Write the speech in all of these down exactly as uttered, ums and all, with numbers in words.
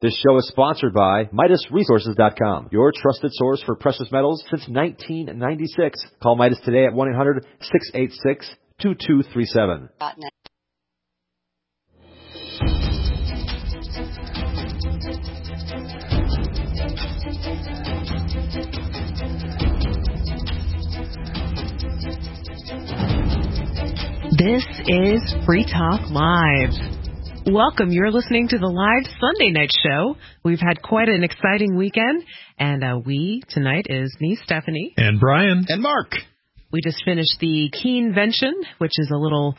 This show is sponsored by Midas Resources dot com, your trusted source for precious metals since nineteen ninety-six. Call Midas today at one eight hundred six eight six two two three seven. This is Free Talk Live. Welcome. You're listening to the live Sunday night show. We've had quite an exciting weekend, and uh, we tonight is me, Stephanie. And Brian. And Mark. We just finished the Keenvention, which is a little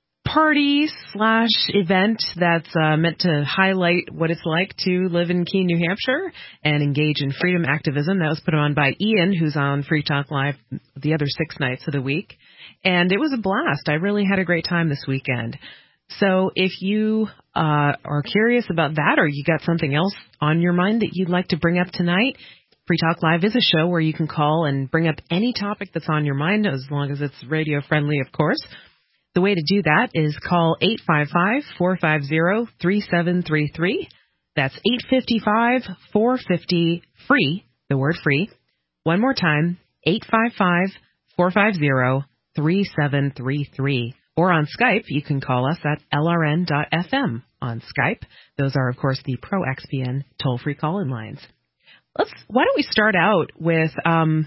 party slash event that's uh, meant to highlight what it's like to live in Keene, New Hampshire, and engage in freedom activism. That was put on by Ian, who's on Free Talk Live the other six nights of the week. And it was a blast. I really had a great time this weekend. So if you uh, are curious about that, or you got something else on your mind that you'd like to bring up tonight, Free Talk Live is a show where you can call and bring up any topic that's on your mind, as long as it's radio friendly, of course. The way to do that is call eight five five, four five zero, three seven three three. That's eight five five, four five zero, free, the word free. One more time, eight five five, four five zero, three seven three three. Or on Skype, you can call us at L R N dot F M on Skype. Those are, of course, the Pro X P N toll-free call-in lines. Let's. Why don't we start out with, um,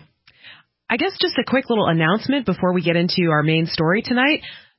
I guess, just a quick little announcement before we get into our main story tonight.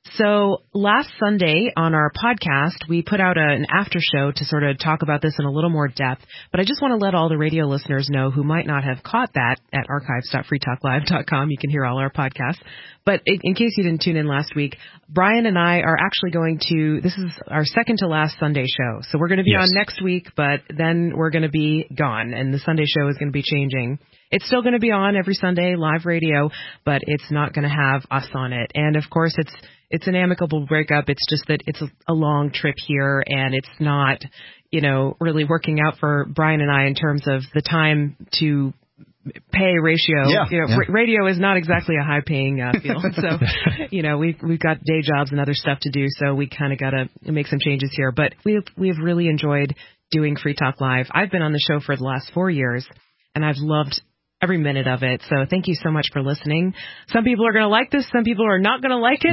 So last Sunday on our podcast, we put out a, an after show to sort of talk about this in a little more depth. But I just want to let all the radio listeners know who might not have caught that at archives dot free talk live dot com. You can hear all our podcasts. But in, in case you didn't tune in last week, Brian and I are actually going to, this is our second to last Sunday show. So we're going to be yes. on next week, but then we're going to be gone. And the Sunday show is going to be changing. It's still going to be on every Sunday, live radio, but it's not going to have us on it. And, of course, it's it's an amicable breakup. It's just that it's a, a long trip here, and it's not, you know, really working out for Brian and I in terms of the time to pay ratio. Yeah, you know, yeah. r- radio is not exactly a high-paying uh, field. So, you know, we've, we've got day jobs and other stuff to do, so we kind of got to make some changes here. But we've, we've really enjoyed doing Free Talk Live. I've been on the show for the last four years, and I've loved every minute of it. So thank you so much for listening. Some people are going to like this. Some people are not going to like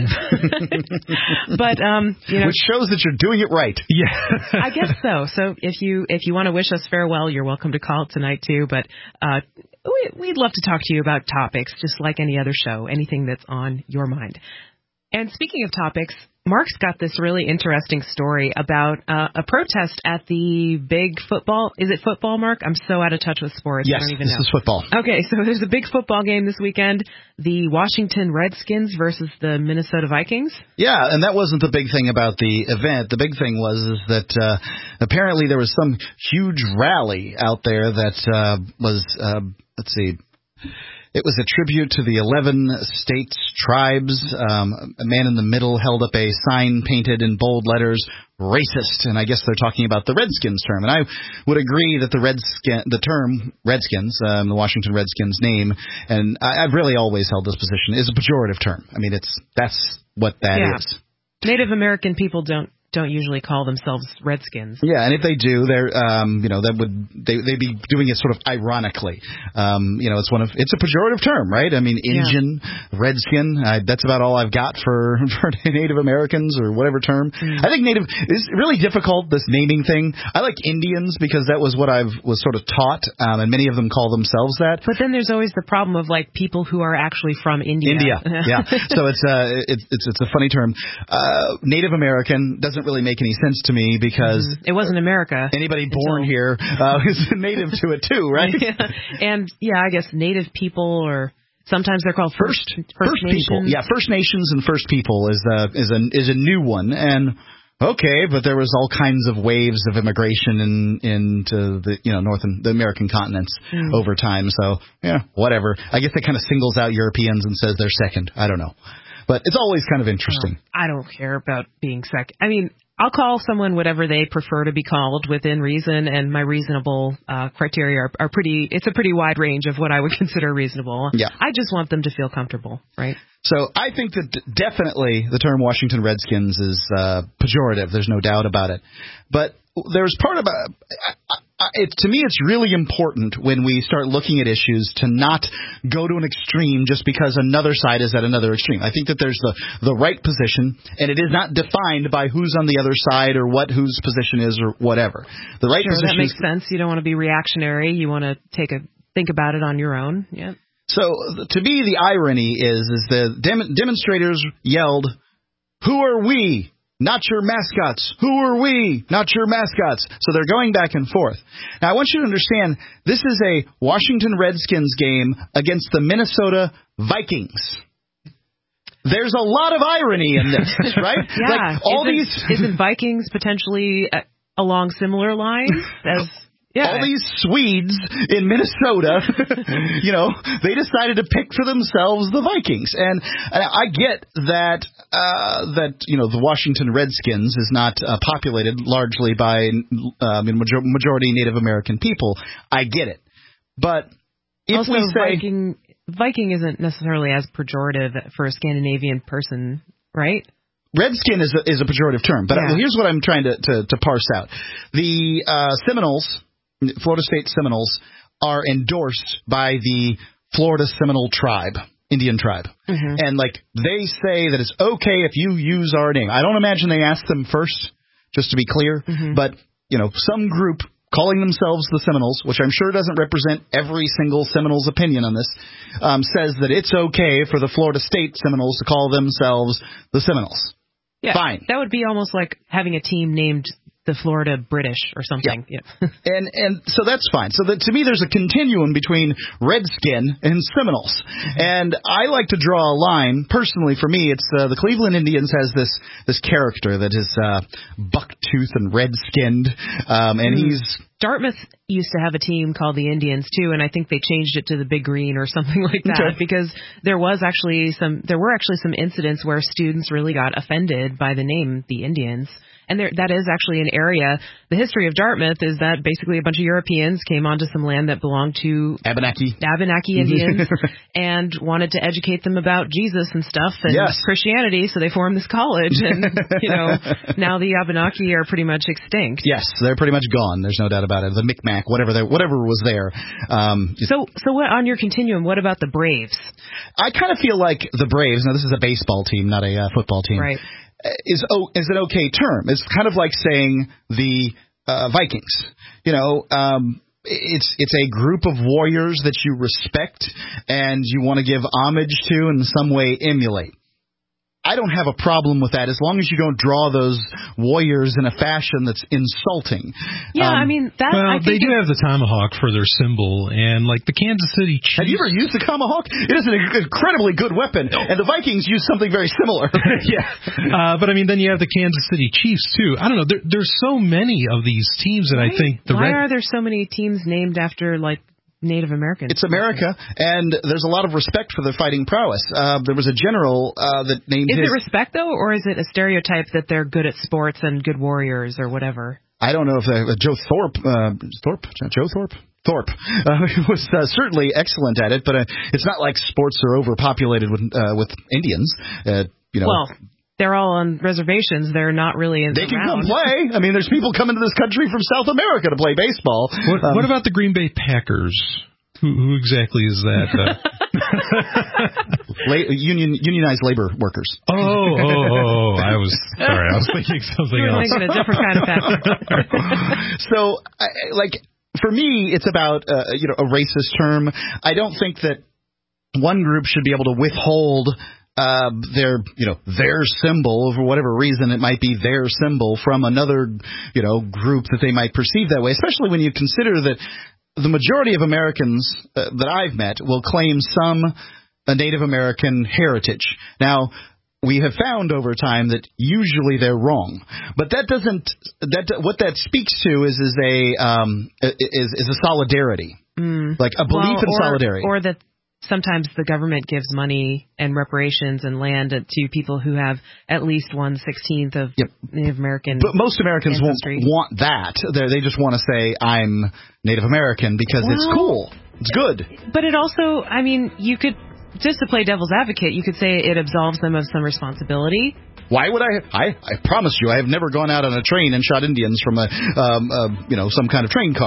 it. But, um, you know. Which shows that you're doing it right. Yeah. I guess so. So if you if you want to wish us farewell, you're welcome to call tonight, too. But uh, we, we'd love to talk to you about topics, just like any other show, anything that's on your mind. And speaking of topics, Mark's got this really interesting story about uh, a protest at the big football. Is it football, Mark? I'm so out of touch with sports. Yes, I don't even this know. is football. Okay, so there's a big football game this weekend. The Washington Redskins versus the Minnesota Vikings. Yeah, and that wasn't the big thing about the event. The big thing was is that uh, apparently there was some huge rally out there that uh, was, uh, let's see, it was a tribute to the eleven states, tribes. Um, a man in the middle held up a sign painted in bold letters, racist. And I guess they're talking about the Redskins term. And I would agree that the Redskin, the term Redskins, um, the Washington Redskins name, and I, I've really always held this position, is a pejorative term. I mean, it's that's what that yeah. is. Native American people don't don't usually call themselves Redskins. Yeah, and if they do, they're um, you know, that would they they'd be doing it sort of ironically. Um, you know, it's one of it's a pejorative term, right? I mean, Indian, yeah. Redskin. I, that's about all I've got for, for Native Americans or whatever term. Mm. I think Native is really difficult. This naming thing. I like Indians because that was what I was sort of taught, um, and many of them call themselves that. But then there's always the problem of like people who are actually from India. India, yeah. So it's uh it's it's it's a funny term. Uh, Native American doesn't really make any sense to me because mm-hmm. it wasn't America. Anybody born until... here uh, is native to it too, right? Yeah. And yeah, I guess Native people, or sometimes they're called First First, first, first people. Yeah, First Nations and First People is a is a is a new one. And okay, but there was all kinds of waves of immigration in into the you know North and the American continents mm. over time. So yeah, whatever. I guess it kind of singles out Europeans and says they're second. I don't know. But it's always kind of interesting. Oh, I don't care about being second. I mean, I'll call someone whatever they prefer to be called within reason, and my reasonable uh, criteria are, are pretty, it's a pretty wide range of what I would consider reasonable. Yeah. I just want them to feel comfortable, right? So I think that d- definitely the term Washington Redskins is uh, pejorative. There's no doubt about it. But there's part about, I, it, to me, it's really important when we start looking at issues to not go to an extreme just because another side is at another extreme. I think that there's the, the right position, and it is not defined by who's on the other side or what whose position is or whatever. The right sure, position that makes is, sense. You don't want to be reactionary. You want to take a think about it on your own. Yeah. So to me, the irony is is the dem- demonstrators yelled, "Who are we? Not your mascots. Who are we? Not your mascots." So they're going back and forth. Now, I want you to understand, this is a Washington Redskins game against the Minnesota Vikings. There's a lot of irony in this, right? Yeah. Like all isn't, these isn't Vikings potentially uh, along similar lines as... Yeah. All these Swedes in Minnesota, you know, they decided to pick for themselves the Vikings. And, and I get that, uh, that, you know, the Washington Redskins is not uh, populated largely by uh, major- majority Native American people. I get it. But if also, we say... Viking, Viking isn't necessarily as pejorative for a Scandinavian person, right? Redskin is a, is a pejorative term. But yeah. here's what I'm trying to, to, to parse out. The uh, Seminoles... Florida State Seminoles are endorsed by the Florida Seminole tribe, Indian tribe. Mm-hmm. And, like, they say that it's okay if you use our name. I don't imagine they asked them first, just to be clear. Mm-hmm. But, you know, some group calling themselves the Seminoles, which I'm sure doesn't represent every single Seminole's opinion on this, um, says that it's okay for the Florida State Seminoles to call themselves the Seminoles. Yeah, fine. That would be almost like having a team named the Florida British or something. Yeah. yeah. and and so that's fine. So that, to me, there's a continuum between Redskin and Seminoles. Mm-hmm. And I like to draw a line. Personally, for me, it's uh, the Cleveland Indians has this this character that is uh, buck-toothed and red-skinned, um, and mm. he's... Dartmouth used to have a team called the Indians too, and I think they changed it to the Big Green or something like that okay. because there was actually some there were actually some incidents where students really got offended by the name the Indians. And there, that is actually an area. The history of Dartmouth is that basically a bunch of Europeans came onto some land that belonged to Abenaki, Abenaki Indians and wanted to educate them about Jesus and stuff and yes. Christianity. So they formed this college, and you know now the Abenaki are pretty much extinct. Yes, they're pretty much gone. There's no doubt about it. The Micmac, whatever, whatever was there. Um, so, so what on your continuum? What about the Braves? I kind of feel like the Braves. Now, this is a baseball team, not a uh, football team. Right. Is oh, is an okay term. It's kind of like saying the uh, Vikings. You know, um, it's it's a group of warriors that you respect and you want to give homage to and in some way emulate. I don't have a problem with that as long as you don't draw those warriors in a fashion that's insulting. Yeah, um, I mean, that. Well, I they do have the tomahawk for their symbol, and like the Kansas City Chiefs. Have you ever used the tomahawk? It is an incredibly good weapon, no. and the Vikings use something very similar. yeah, uh, but I mean, then you have the Kansas City Chiefs too. I don't know. There, there's so many of these teams that right? I think the why Red- are there so many teams named after like Native Americans? It's America, and there's a lot of respect for their fighting prowess. Uh, there was a general uh, that named Is his... it respect, though, or is it a stereotype that they're good at sports and good warriors or whatever? I don't know if uh, Joe Thorpe, uh, Thorpe, Joe Thorpe? Thorpe uh, was uh, certainly excellent at it, but uh, it's not like sports are overpopulated with, uh, with Indians. Uh, you know. Well, they're all on reservations. They're not really in They can around. come play. I mean, there's people coming to this country from South America to play baseball. What, um, what about the Green Bay Packers? Who, who exactly is that? Uh? La- union, unionized labor workers. Oh, oh, oh, I was sorry. I was thinking something you were else. thinking a different kind of packer. So, I, like, for me, it's about uh, you know a racist term. I don't think that one group should be able to withhold Uh, their, you know, their symbol, for whatever reason it might be their symbol, from another, you know, group that they might perceive that way, especially when you consider that the majority of Americans uh, that I've met will claim some uh, Native American heritage. Now, we have found over time that usually they're wrong, but that doesn't, that what that speaks to is, is a, um, is, is a solidarity, mm. like a belief well, in or, solidarity. Or that sometimes the government gives money and reparations and land to people who have at least one sixteenth of yep. Native American. But most Americans ancestry. won't want that. They're, they just want to say I'm Native American because well, it's cool. It's good. But it also, I mean, you could, just to play devil's advocate, you could say it absolves them of some responsibility. Why would I? I, I promise you, I have never gone out on a train and shot Indians from a, um, a you know, some kind of train car.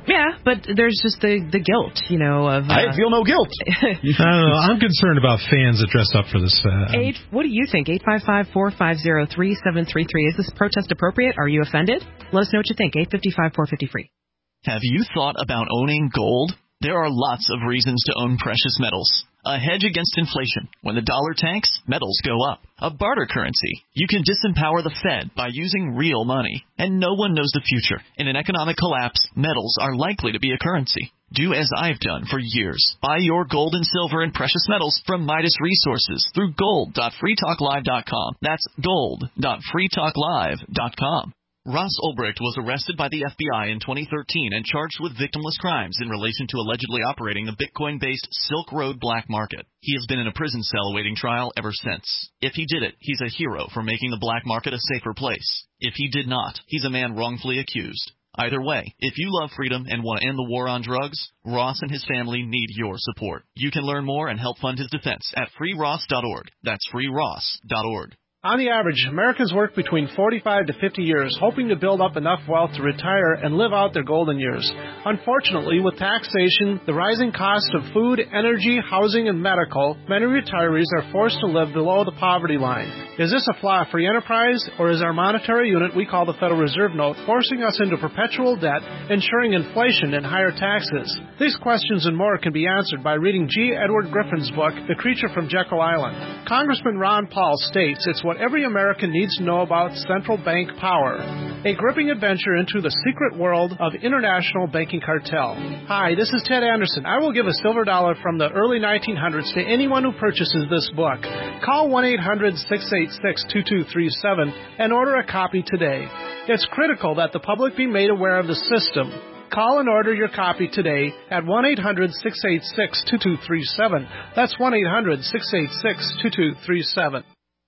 Yeah, but there's just the, the guilt, you know, of... Uh, I feel no guilt. I don't know. I'm concerned about fans that dress up for this. Uh, Eight, what do you think? eight five five, four five zero, three seven three three. Is this protest appropriate? Are you offended? Let us know what you think. eight five five, four five zero, free. Have you thought about owning gold? There are lots of reasons to own precious metals. A hedge against inflation. When the dollar tanks, metals go up. A barter currency. You can disempower the Fed by using real money. And no one knows the future. In an economic collapse, metals are likely to be a currency. Do as I've done for years. Buy your gold and silver and precious metals from Midas Resources through gold dot free talk live dot com. That's gold dot free talk live dot com. Ross Ulbricht was arrested by the F B I in twenty thirteen and charged with victimless crimes in relation to allegedly operating the Bitcoin-based Silk Road black market. He has been in a prison cell awaiting trial ever since. If he did it, he's a hero for making the black market a safer place. If he did not, he's a man wrongfully accused. Either way, if you love freedom and want to end the war on drugs, Ross and his family need your support. You can learn more and help fund his defense at free ross dot org. That's free ross dot org. On the average, Americans work between forty-five to fifty years, hoping to build up enough wealth to retire and live out their golden years. Unfortunately, with taxation, the rising cost of food, energy, housing, and medical, many retirees are forced to live below the poverty line. Is this a flaw of free enterprise, or is our monetary unit we call the Federal Reserve Note forcing us into perpetual debt, ensuring inflation and higher taxes? These questions and more can be answered by reading G. Edward Griffin's book, The Creature from Jekyll Island. Congressman Ron Paul states it's what every American needs to know about central bank power. A gripping adventure into the secret world of international banking cartel. Hi, this is Ted Anderson. I will give a silver dollar from the early nineteen hundreds to anyone who purchases this book. Call one eight hundred, six eight six, two two three seven and order a copy today. It's critical that the public be made aware of the system. Call and order your copy today at one eight hundred, six eight six, two two three seven. That's one eight hundred, six eight six, two two three seven.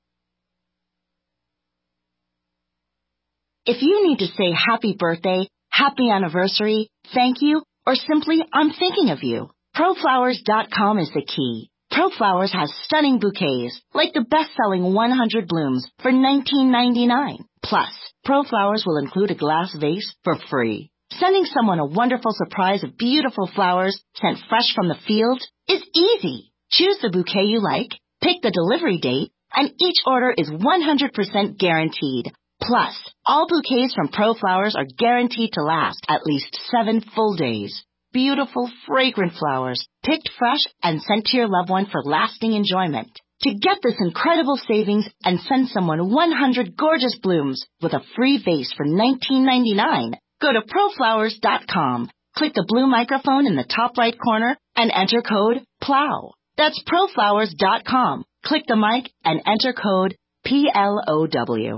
If you need to say happy birthday, happy anniversary, thank you, or simply I'm thinking of you, pro flowers dot com is the key. ProFlowers has stunning bouquets, like the best-selling one hundred blooms for nineteen ninety-nine. Plus, ProFlowers will include a glass vase for free. Sending someone a wonderful surprise of beautiful flowers sent fresh from the field is easy. Choose the bouquet you like, pick the delivery date, and each order is one hundred percent guaranteed. Plus, all bouquets from ProFlowers are guaranteed to last at least seven full days. Beautiful, fragrant flowers, picked fresh and sent to your loved one for lasting enjoyment. To get this incredible savings and send someone one hundred gorgeous blooms with a free vase for nineteen ninety-nine, go to pro flowers dot com. Click the blue microphone in the top right corner and enter code P L O W. That's pro flowers dot com. Click the mic and enter code P L O W.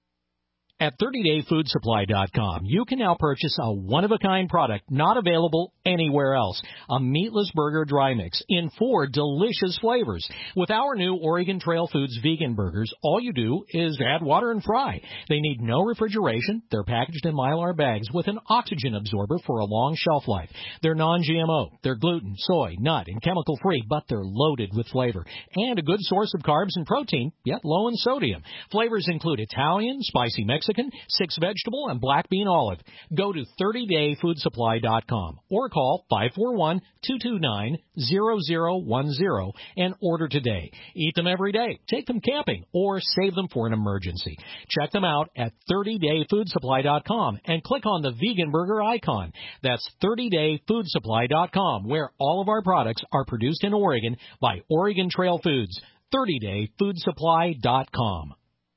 At thirty day food supply dot com, you can now purchase a one-of-a-kind product not available anywhere else, a meatless burger dry mix in four delicious flavors. With our new Oregon Trail Foods vegan burgers, all you do is add water and fry. They need no refrigeration. They're packaged in Mylar bags with an oxygen absorber for a long shelf life. They're non G M O. They're gluten, soy, nut, and chemical-free, but they're loaded with flavor. And a good source of carbs and protein, yet low in sodium. Flavors include Italian, spicy Mexican, six vegetable, and black bean olive. Go to thirty day food supply dot com or call five four one, two two nine, zero zero one zero and order today. Eat them every day, take them camping, or save them for an emergency. Check them out at thirty day food supply dot com and click on the vegan burger icon. That's thirty day food supply dot com, where all of our products are produced in Oregon by Oregon Trail Foods. thirty day food supply dot com.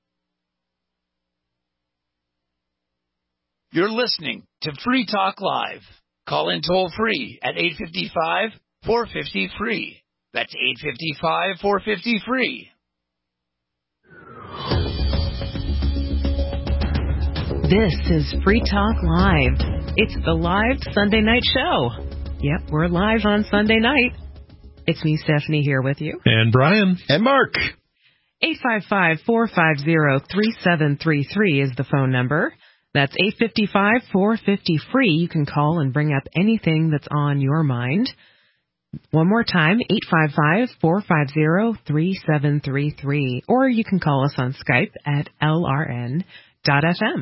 You're listening to Free Talk Live. Call in toll free at eight five five, four five zero, free. That's eight five five, four five zero, free. This is Free Talk Live. It's the live Sunday night show. Yep, we're live on Sunday night. It's me, Stephanie, here with you. And Brian. And Mark. eight five five, four five zero, three seven three three is the phone number. That's eight five five, four five zero, free. You can call and bring up anything that's on your mind. One more time, eight five five, four five zero, three seven three three. Or you can call us on Skype at L R N dot F M.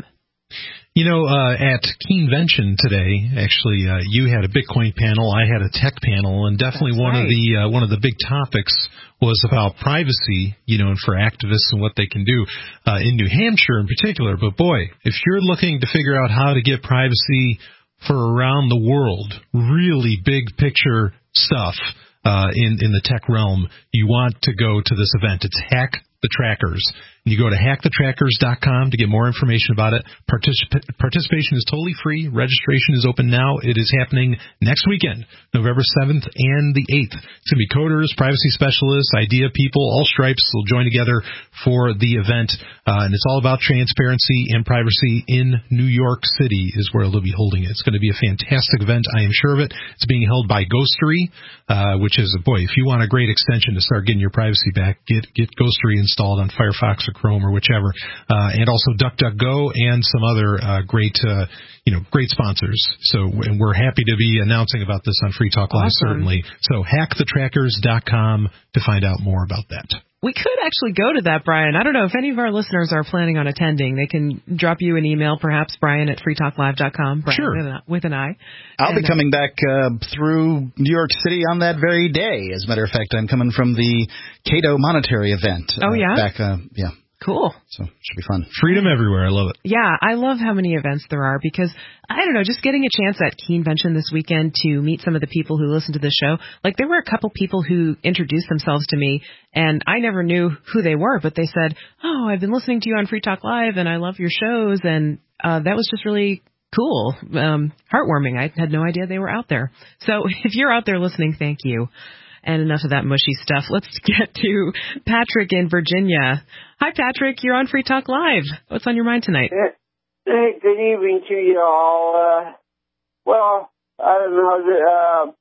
You know, uh, at Keenvention today, actually, uh, you had a Bitcoin panel, I had a tech panel, and definitely That's one right. of the uh, one of the big topics was about privacy, you know, and for activists and what they can do uh, in New Hampshire in particular. But boy, if you're looking to figure out how to get privacy for around the world, really big picture stuff uh, in in the tech realm, you want to go to this event. It's Hack the Trackers. You go to hack the trackers dot com to get more information about it. Particip- participation is totally free. Registration is open now. It is happening next weekend, November seventh and the eighth. It's going to be coders, privacy specialists, idea people, all stripes will join together for the event. Uh, and it's all about transparency and privacy in New York City is where they'll be holding it. It's going to be a fantastic event. I am sure of it. It's being held by Ghostery, uh, which is, boy, if you want a great extension to start getting your privacy back, get, get Ghostery installed on Firefox or Chrome or whichever, uh, and also DuckDuckGo and some other uh, great, uh, you know, great sponsors. So, and we're happy to be announcing about this on Free Talk Live, Awesome. certainly. So, hack the trackers dot com to find out more about that. We could actually go to that, Brian. I don't know if any of our listeners are planning on attending. They can drop you an email, perhaps, Brian at free talk live dot com. Brian Sure. With an, with an I. I'll And, be coming back uh, through New York City on that very day. As a matter of fact, I'm coming from the Cato Monetary event. Oh, uh, yeah? Back, uh, yeah. Cool. So should be fun. Freedom everywhere. I love it. Yeah, I love how many events there are because, I don't know, just getting a chance at Keenvention this weekend to meet some of the people who listen to the show. Like, there were a couple people who introduced themselves to me, and I never knew who they were, but they said, oh, I've been listening to you on Free Talk Live, and I love your shows, and uh, that was just really cool, um, heartwarming. I had no idea they were out there. So if you're out there listening, thank you. And enough of that mushy stuff. Let's get to Patrick in Virginia. Hi, Patrick. You're on Free Talk Live. What's on your mind tonight? Hey, good evening to you all. Uh, well, I don't know. Uh,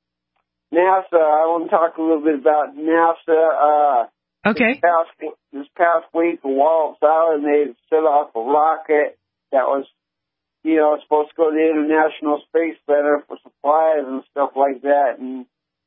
NASA, I want to talk a little bit about NASA. Uh, okay. This past, this past week, Wallops Island, they set off a rocket that was, you know, supposed to go to the International Space Center for supplies and stuff like that. And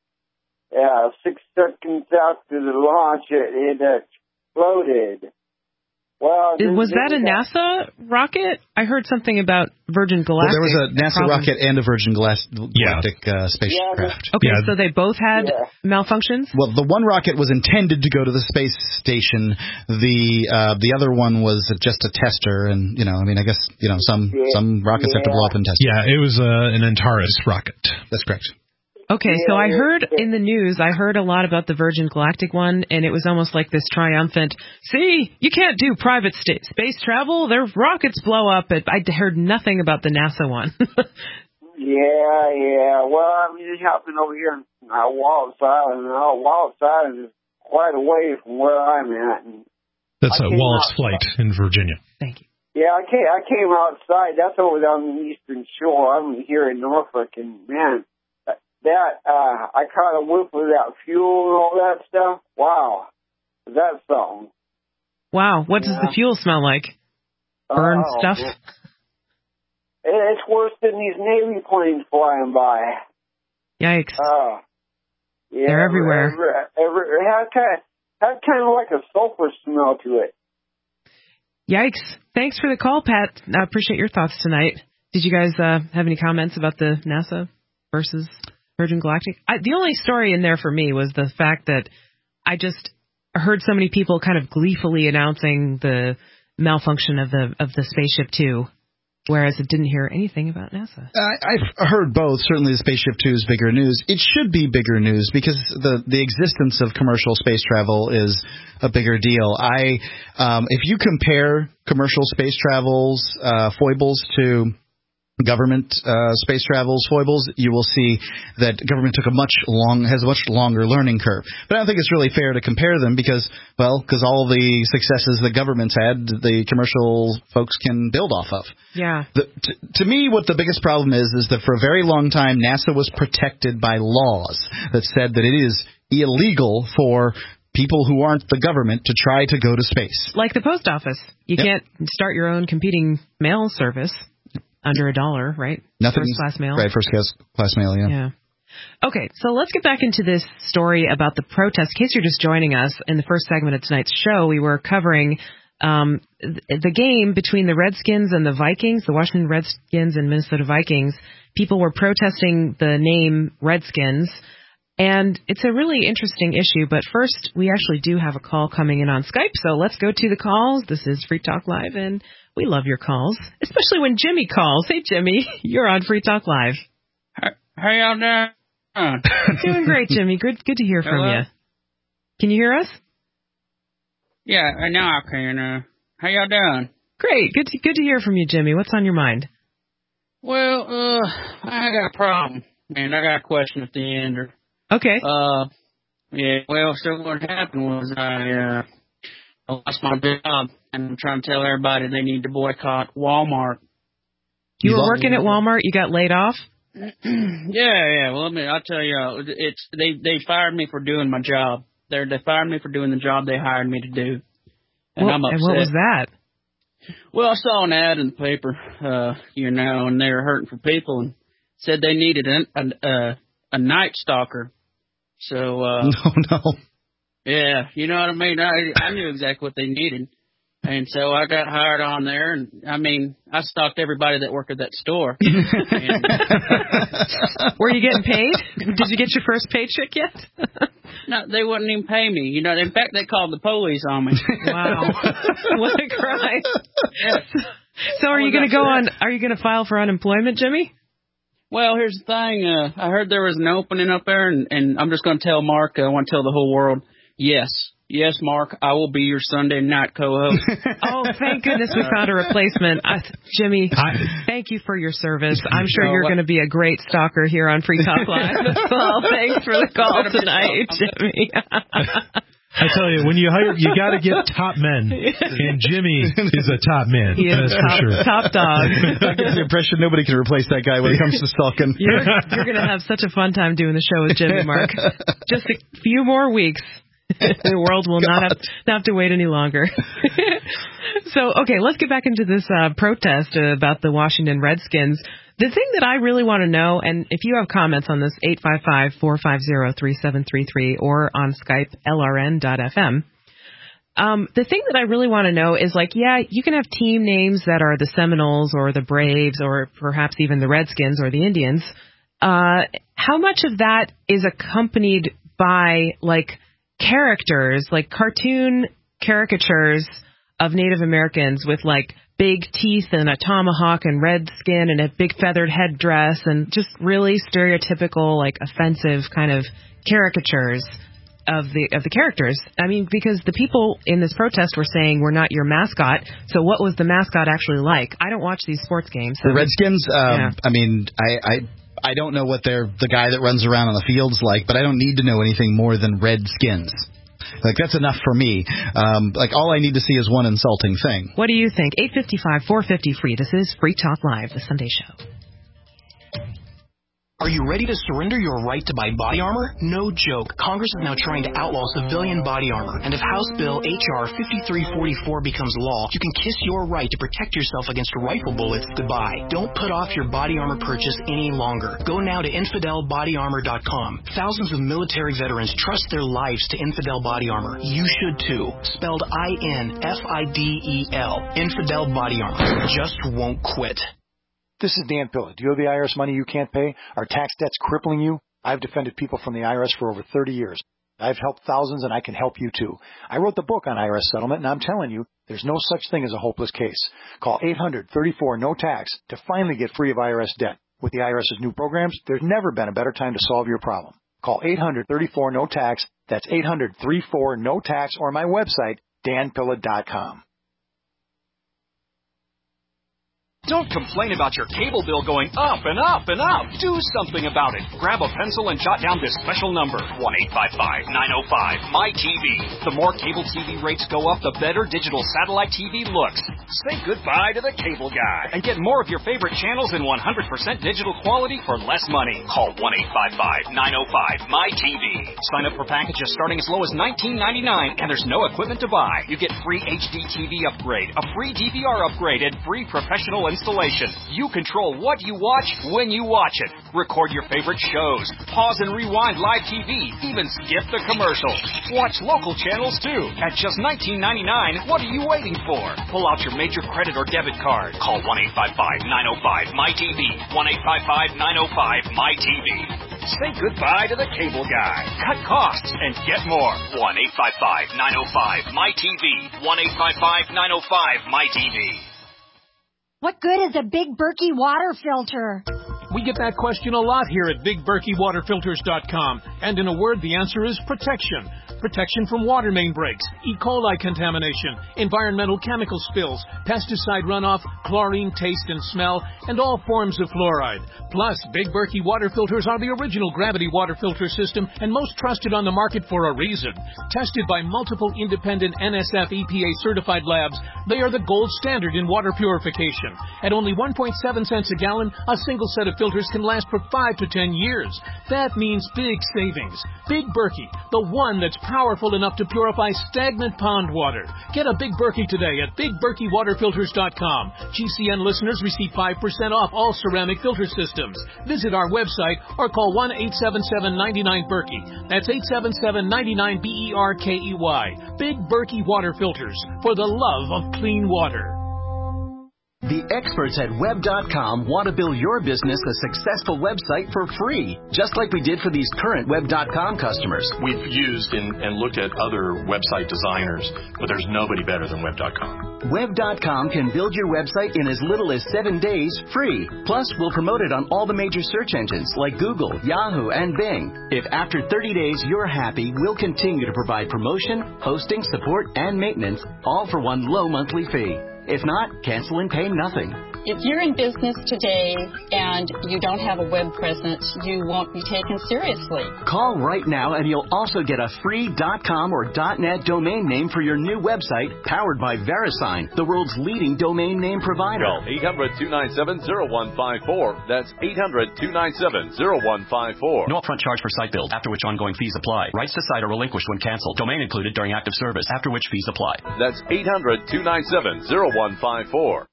yeah, six seconds after the launch, it, it exploded. Well, was that a NASA rocket? I heard something about Virgin Galactic. Well, there was a NASA problem. rocket and a Virgin Galac- Galactic uh, spacecraft. Okay, yeah. so they both had Yeah. malfunctions? Well, the one rocket was intended to go to the space station. The uh, the other one was just a tester, and you know, I mean, I guess you know, some Yeah. some rockets have to blow up and test. Yeah, it was uh, an Antares rocket. That's correct. Okay, so I heard in the news, I heard a lot about the Virgin Galactic one, and it was almost like this triumphant, see, you can't do private sta- space travel, their rockets blow up. But I heard nothing about the NASA one. Yeah, yeah. Well, I mean, it happened over here in uh, Wallops Island. Uh, Wallops Island is quite away from where I'm at. And That's I a came Wallace out- Flight in Virginia. Thank you. Yeah, I came, I came outside. That's over on the eastern shore. I'm here in Norfolk, and man, that, uh, I caught a whiff of that fuel and all that stuff. Wow. That's something. Wow, what does Yeah. the fuel smell like? Burned Oh, stuff? man. It's worse than these Navy planes flying by. Yikes. Oh. Yeah, They're everywhere. Every, every, it had kind, of, had kind of like a sulfur smell to it. Yikes. Thanks for the call, Pat. I appreciate your thoughts tonight. Did you guys uh, have any comments about the NASA versus Virgin Galactic? I, the only story in there for me was the fact that I just heard so many people kind of gleefully announcing the malfunction of the of the Spaceship Two, whereas I didn't hear anything about NASA. I, I've heard both. Certainly, the Spaceship Two is bigger news. It should be bigger news because the the existence of commercial space travel is a bigger deal. I, um, if you compare commercial space travels uh, foibles to government uh, space travels foibles, you will see that government took a much long has a much longer learning curve. But I don't think it's really fair to compare them because, well, because all the successes the government's had, the commercial folks can build off of. Yeah. The, t- to me, what the biggest problem is is that for a very long time, NASA was protected by laws that said that it is illegal for people who aren't the government to try to go to space. Like the post office. You Yep. can't start your own competing mail service under a dollar, right? Nothing. First class mail. Right, first class, class mail, yeah. Yeah. Okay, so let's get back into this story about the protest. In case you're just joining us, in the first segment of tonight's show, we were covering Um, the game between the Redskins and the Vikings, the Washington Redskins and Minnesota Vikings, people were protesting the name Redskins. And it's a really interesting issue. But first, we actually do have a call coming in on Skype. So let's go to the calls. This is Free Talk Live, and we love your calls, especially when Jimmy calls. Hey, Jimmy, you're on Free Talk Live. How y'all doing? Doing great, Jimmy. Good, good to hear from Hello? you. Can you hear us? Yeah, now I can. Uh, how y'all doing? Great. Good to, good to hear from you, Jimmy. What's on your mind? Well, uh, I got a problem, and I got a question at the end. Okay. Uh, yeah, well, so what happened was I, uh, I lost my job, and I'm trying to tell everybody they need to boycott Walmart. You, you were working at Walmart? You got laid off? yeah, yeah. Well, I mean, I'll tell you, it's they they fired me for doing my job. They they fired me for doing the job they hired me to do, and well, I'm upset. And what was that? Well, I saw an ad in the paper, uh, you know, and they were hurting for people, and said they needed a a, a, a night stalker. So uh, no, no. Yeah, you know what I mean. I I knew exactly what they needed. And so I got hired on there, and, I mean, I stalked everybody that worked at that store. and, Were you getting paid? Did you get your first paycheck yet? No, they wouldn't even pay me. You know, in fact, they called the police on me. Wow. What a crime. So are you going to go on, are you going to file for unemployment, Jimmy? Well, here's the thing. Uh, I heard there was an opening up there, and, and I'm just going to tell Mark, uh, I want to tell the whole world, yes. Yes, Mark, I will be your Sunday night co-host. Oh, thank goodness we found a replacement. Uh, Jimmy, thank you for your service. I'm sure you're going to be a great stalker here on Free Talk Live as well. Thanks for the call tonight, Jimmy. I tell you, when you hire, you got to get top men, and Jimmy is a top man. He is that's top, for sure. top dog. I get the impression nobody can replace that guy when it comes to stalking. You're, you're going to have such a fun time doing the show with Jimmy, Mark. Just a few more weeks. The world will not have, not have to wait any longer. So, okay, let's get back into this uh, protest uh, about the Washington Redskins. The thing that I really want to know, and if you have comments on this, eight five five, four five zero, three seven three three or on Skype, L R N dot F M. Um, the thing that I really want to know is, like, yeah, you can have team names that are the Seminoles or the Braves or perhaps even the Redskins or the Indians. Uh, how much of that is accompanied by, like, characters, like cartoon caricatures of Native Americans with like big teeth and a tomahawk and red skin and a big feathered headdress and just really stereotypical, like offensive kind of caricatures of the of the characters? I mean, because the people in this protest were saying we're not your mascot. So what was the mascot actually like? I don't watch these sports games. So the Redskins, um, yeah. I mean, I, I I don't know what they're the guy that runs around on the field's like, but I don't need to know anything more than Redskins. Like, that's enough for me. Um, like, all I need to see is one insulting thing. What do you think? eight five five, four five zero, free. This is Free Talk Live, the Sunday show. Are you ready to surrender your right to buy body armor? No joke. Congress is now trying to outlaw civilian body armor. And if House Bill H R fifty-three forty-four becomes law, you can kiss your right to protect yourself against rifle bullets goodbye. Don't put off your body armor purchase any longer. Go now to infidel body armor dot com. Thousands of military veterans trust their lives to Infidel Body Armor. You should too. Spelled I N F I D E L. Infidel Body Armor. Just won't quit. This is Dan Pilla. Do you owe the I R S money you can't pay? Are tax debts crippling you? I've defended people from the I R S for over thirty years. I've helped thousands, and I can help you too. I wrote the book on I R S settlement, and I'm telling you, there's no such thing as a hopeless case. Call eight hundred, thirty-four, no tax to finally get free of I R S debt. With the IRS's new programs, there's never been a better time to solve your problem. Call eight hundred, thirty-four, no tax. That's eight hundred, thirty-four, no tax, or my website, dan pilla dot com. Don't complain about your cable bill going up and up and up. Do something about it. Grab a pencil and jot down this special number, one eight five five, nine oh five, M Y T V. The more cable T V rates go up, the better digital satellite T V looks. Say goodbye to the cable guy and get more of your favorite channels in one hundred percent digital quality for less money. Call one eight five five, nine oh five, M Y T V. Sign up for packages starting as low as nineteen ninety-nine, and there's no equipment to buy. You get free H D T V upgrade, a free D V R upgrade, and free professional installation. You control what you watch when you watch it. Record your favorite shows. Pause and rewind live T V. Even skip the commercials. Watch local channels too. At just nineteen ninety-nine, what are you waiting for? Pull out your major credit or debit card. Call one eight five five, nine oh five, M Y T V. one eight five five, nine oh five, M Y T V. Say goodbye to the cable guy. Cut costs and get more. one eight five five, nine oh five, M Y T V. one eight five five, nine oh five, M Y T V. What good is a Big Berkey water filter? We get that question a lot here at Big Berkey Water Filters dot com. And in a word, the answer is protection. Protection from water main breaks, E. coli contamination, environmental chemical spills, pesticide runoff, chlorine taste and smell, and all forms of fluoride. Plus, Big Berkey water filters are the original gravity water filter system and most trusted on the market for a reason. Tested by multiple independent N S F E P A certified labs, they are the gold standard in water purification. At only one point seven cents a gallon, a single set of filters can last for five to ten years. That means big savings. Big Berkey, the one that's powerful enough to purify stagnant pond water. Get a Big Berkey today at Big Berkey Water Filters dot com. G C N listeners receive five percent off all ceramic filter systems. Visit our website or call one eight seven seven, nine nine, Berkey. That's eight seven seven, nine nine, B E R K E Y. Big Berkey Water Filters, for the love of clean water. The experts at web dot com want to build your business a successful website for free, just like we did for these current web dot com customers. We've used and, and looked at other website designers, but there's nobody better than web dot com. web dot com can build your website in as little as seven days free. Plus, we'll promote it on all the major search engines like Google, Yahoo, and Bing. If after thirty days you're happy, we'll continue to provide promotion, hosting, support, and maintenance, all for one low monthly fee. If not, cancel and pay nothing. If you're in business today and you don't have a web presence, you won't be taken seriously. Call right now and you'll also get a free .com or .net domain name for your new website powered by VeriSign, the world's leading domain name provider. Call eight hundred, two nine seven, zero one five four. That's eight hundred, two nine seven, zero one five four. No upfront charge for site build, after which ongoing fees apply. Rights to site are relinquished when canceled. Domain included during active service, after which fees apply. That's eight hundred, two nine seven, zero one five four.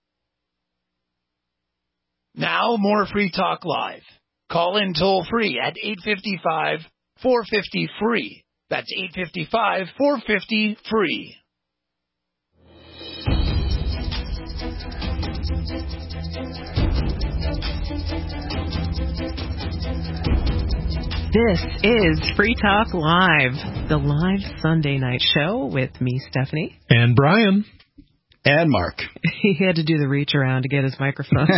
Now, more Free Talk Live. Call in toll free at eight five five, four five zero, free. That's eight five five, four five zero, free. This is Free Talk Live, the live Sunday night show with me, Stephanie. And Brian. And Mark. He had to do the reach around to get his microphone.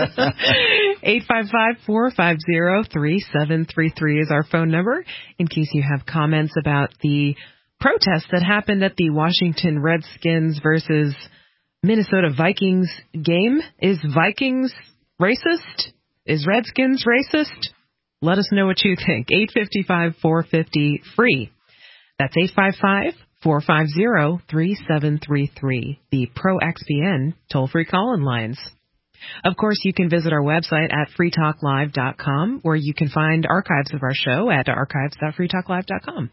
eight five five, four five zero, three seven three three is our phone number in case you have comments about the protest that happened at the Washington Redskins versus Minnesota Vikings game. Is Vikings racist? Is Redskins racist? Let us know what you think. eight five five, four five zero, free. That's eight five five, four five zero, three seven three three, the Pro X P N toll-free call-in lines. Of course, you can visit our website at free talk live dot com, where you can find archives of our show at archives dot free talk live dot com.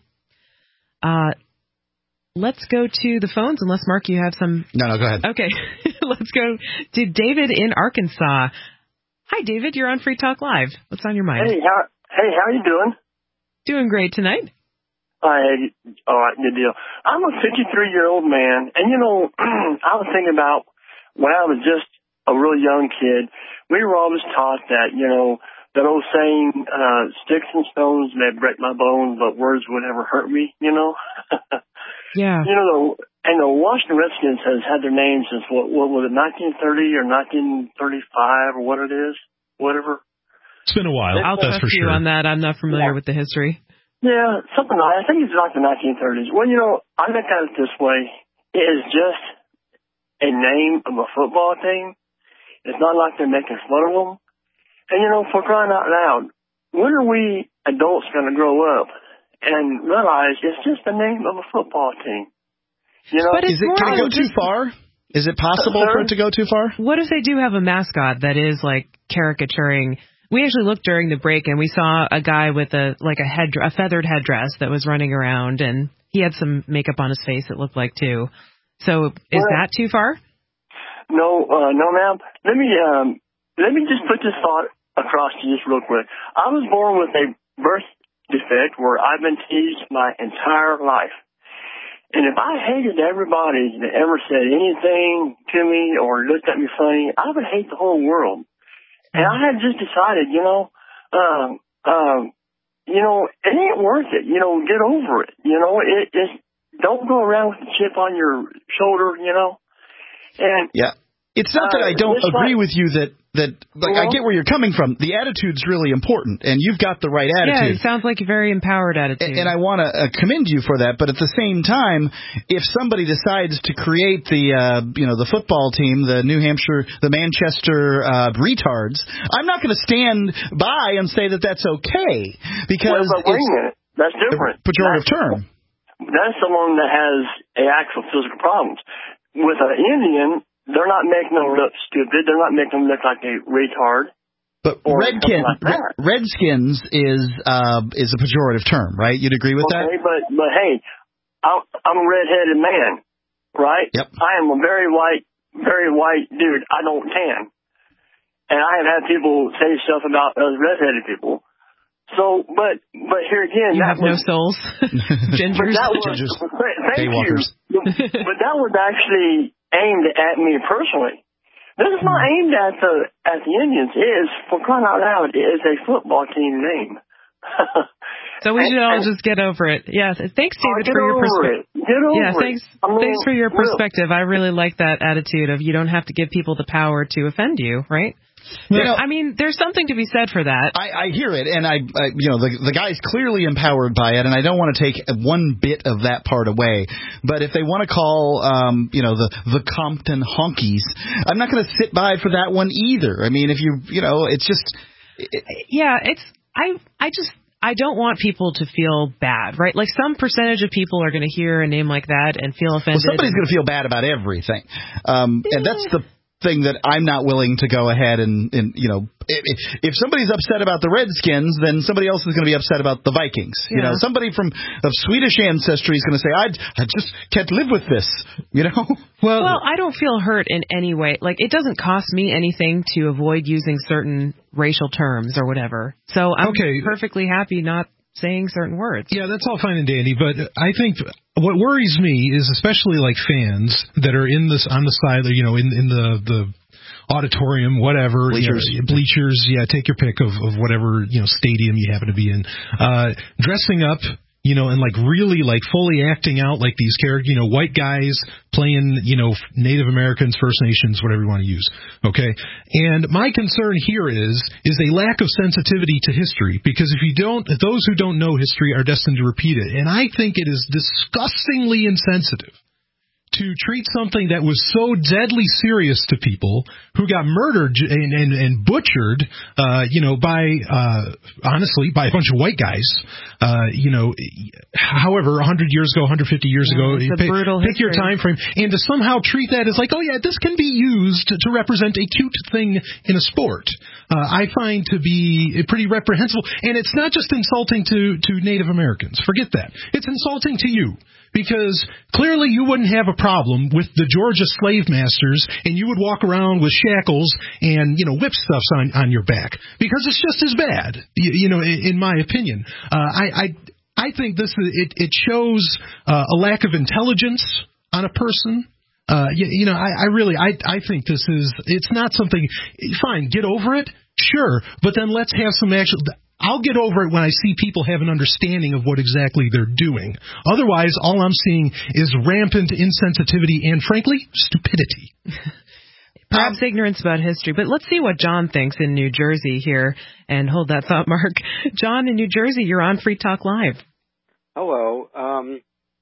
Uh, let's go to the phones, unless, Mark, you have some... No, no, go ahead. Okay, let's go to David in Arkansas. Hi, David, you're on Free Talk Live. What's on your mind? Hey, how, hey, how you doing? Doing great tonight. Hi, all right, good deal. I'm a fifty-three-year-old man, and, you know, I was thinking about when I was just a real young kid, we were always taught that, you know, that old saying, uh, sticks and stones may break my bones, but words would never hurt me, you know? Yeah. You know, the, and the Washington Redskins has had their name since, what, what was it, nineteen thirty or nineteen thirty-five or what it is, whatever. It's been a while, I'll that's for you sure. on that. I'm not familiar Yeah. with the history. Yeah, something like, I think it's like the nineteen thirties. Well, you know, I look at it this way. It is just a name of a football team. It's not like they're making fun of them. And, you know, for crying out loud, when are we adults going to grow up and realize it's just the name of a football team? You know, But it's Is it, more can it go than too just- far? Is it possible Uh, for it to go too far? What if they do have a mascot that is like caricaturing? We actually looked during the break and we saw a guy with a like a head a feathered headdress that was running around, and he had some makeup on his face, it looked like, too. So is Well, that too far? no, uh, no, ma'am. Let me, um, let me just put this thought across to you just real quick. I was born with a birth defect where I've been teased my entire life. And if I hated everybody that ever said anything to me or looked at me funny, I would hate the whole world. And I had just decided, you know, um, um, you know, it ain't worth it. You know, get over it. You know, it just don't go around with a chip on your shoulder. You know, and yeah, it's not that uh, I don't agree like, with you that. That like well, I get where you're coming from. The attitude's really important, and you've got the right attitude. Yeah, it sounds like a very empowered attitude. And, and I want to uh, commend you for that. But at the same time, if somebody decides to create the uh, you know the football team, the New Hampshire, the Manchester uh, retards, I'm not going to stand by and say that that's okay because well, but wait it's a minute, that's different. A pejorative that's, term. That's someone that has a actual physical problems. With an Indian, they're not making them look stupid. They're not making them look like a retard. But Redkin, like Red, Redskins is uh, is a pejorative term, right? You'd agree with okay, that? Okay, but but hey, I'm, I'm a redheaded man, right? Yep. I am a very white, very white dude. I don't tan, and I have had people say stuff about us redheaded people. So, but but here again, you that have was, no souls, gingers, that was, gingers, thank you. But that was actually aimed at me personally. This is not aimed at the at the Indians. It is, for crying out loud, it is a football team name. So we should all just get over it. Yes. Thanks, David, oh, for your perspective. Get over yeah, it. thanks. I mean, thanks for your really. perspective. I really like that attitude of you don't have to give people the power to offend you, right? You know, I mean, there's something to be said for that. I, I hear it, and I, I, you know, the the guy's clearly empowered by it, and I don't want to take one bit of that part away. But if they want to call, um, you know, the the Compton honkies, I'm not going to sit by for that one either. I mean, if you, you know, it's just, it, yeah, it's I, I just. I don't want people to feel bad, right? Like some percentage of people are going to hear a name like that and feel offended. Well, somebody's going to feel bad about everything, um, yeah. and that's the thing that I'm not willing to go ahead and, and you know, if, if somebody's upset about the Redskins, then somebody else is going to be upset about the Vikings. Yeah. You know, somebody from of Swedish ancestry is going to say, I, I just can't live with this, you know? Well, well, I don't feel hurt in any way. Like, it doesn't cost me anything to avoid using certain racial terms or whatever. So I'm okay. perfectly happy not saying certain words. Yeah, that's all fine and dandy, but I think what worries me is especially like fans that are in this on the side, you know, in in the the auditorium, whatever, bleachers, you know, bleachers, yeah, take your pick of of whatever, you know, stadium you happen to be in, uh, dressing up. You know, and like really like fully acting out like these characters, you know, white guys playing, you know, Native Americans, First Nations, whatever you want to use. Okay. And my concern here is, is a lack of sensitivity to history, because if you don't, those who don't know history are destined to repeat it. And I think it is disgustingly insensitive to treat something that was so deadly serious to people who got murdered and, and, and butchered, uh, you know, by, uh, honestly, by a bunch of white guys, uh, you know, however, one hundred years ago, one hundred fifty years yeah, ago, pick, pick your time frame, and to somehow treat that as like, oh yeah, this can be used to represent a cute thing in a sport, uh, I find to be pretty reprehensible. And it's not just insulting to, to Native Americans. Forget that. It's insulting to you. Because clearly you wouldn't have a problem with the Georgia slave masters, and you would walk around with shackles and, you know, whip stuffs on, on your back, because it's just as bad, you, you know, in, in my opinion. Uh, I, I I think this it, it shows uh, a lack of intelligence on a person. Uh, you, you know, I, I really I I think this is it's not something. Fine, get over it, sure, but then let's have some actual. I'll get over it when I see people have an understanding of what exactly they're doing. Otherwise, all I'm seeing is rampant insensitivity and, frankly, stupidity. Perhaps um, ignorance about history. But let's see what John thinks in New Jersey here. And hold that thought, Mark. John, in New Jersey, you're on Free Talk Live. Hello. Um,